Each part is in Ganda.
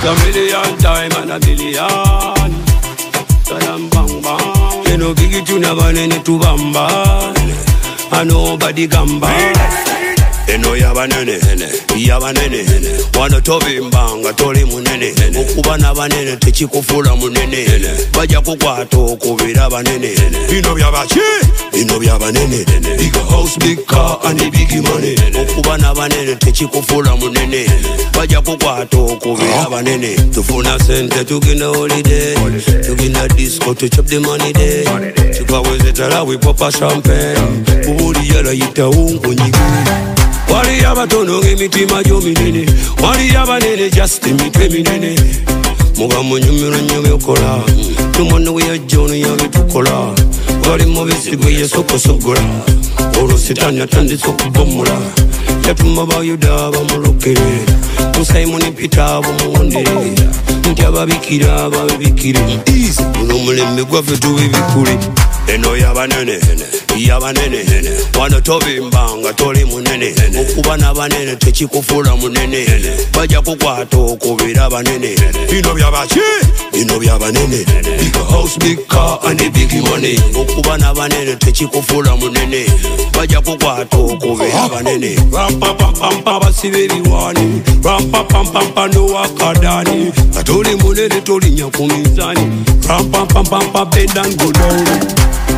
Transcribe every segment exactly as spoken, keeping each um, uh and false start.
A million time and a billion. Salam bang bang. You know biggie tuna banene tu bamba. And nobody gamba. Eno yabanene hene, yabanene hene. Wano tobi mbanga toli munene hene. Okuba na banene techikufula munene hene. Baja kukwato kubira banene hene. Bino byabachi, bino byabanene hene. Big house, big car and the big money hene. Okuba na banene techikufula munene hene. Baja kukwato kubira banene. Tufuna sente tugina holiday. Tugina disco to chop the money day. Tukaweze tala we pop a champagne. Ubuli yala yita ungu nyigi. Wali abatono ng'emitima gyo minene. Wali abanene just emitwe minene. Mugamu nyumiro nnyo okola. Tumwana we yajja ono yabitukola. Wali mubisi gwe yesokosogola. Olwo sitaani atandise okubomola. Yatuma bayuda bamulokere. Musaimoni Peter bumuwondere. Nti ababikira babikire. Easy muno mulembe gwaffe tubibikule. Eno yabanene hene, yabanene hene. Wano tobi mbanga toli munene hene. Okuba na banene techikufula munene hene. Baja kukwato okubira banene hene. Bino byabachi, bino byabanene hene. Big house, big car and the big money. Okuba na banene techikufula munene. Baja kukwato okubira banene. Rampa pam pam pam basibe biwani. Rampa pam pam pam no wakadani. Atoli munene toli nyakumizani. Rampa pam pam pam bend and go down.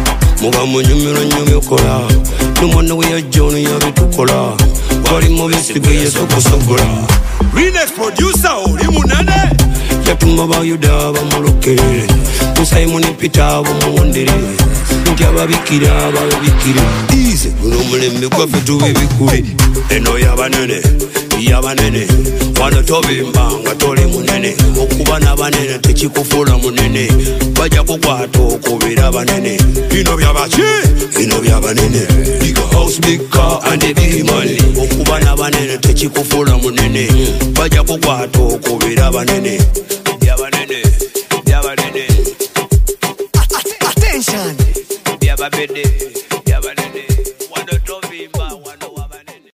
Mugamu nyumiro nnyo okola. Tumwana we yajja ono yabitukola. Wali mubisi gwe yesokosogola. Remix producer oli munene. Yatuma bayuda bamulokere. Musaimoni Peter bumuwondere. Nti ababikira babikire. Easy muno mulembe gwaffe tubibikule. Eno yabanene, yabanene. Wano tobi mbanga toli munene. Okuba na banene techikufula munene. Baja kukwato okubira banene. Bino byabachi, bino byabanene. Big house, big car and the big money. Okuba na banene techikufula munene. Baja kukwato okubira banene.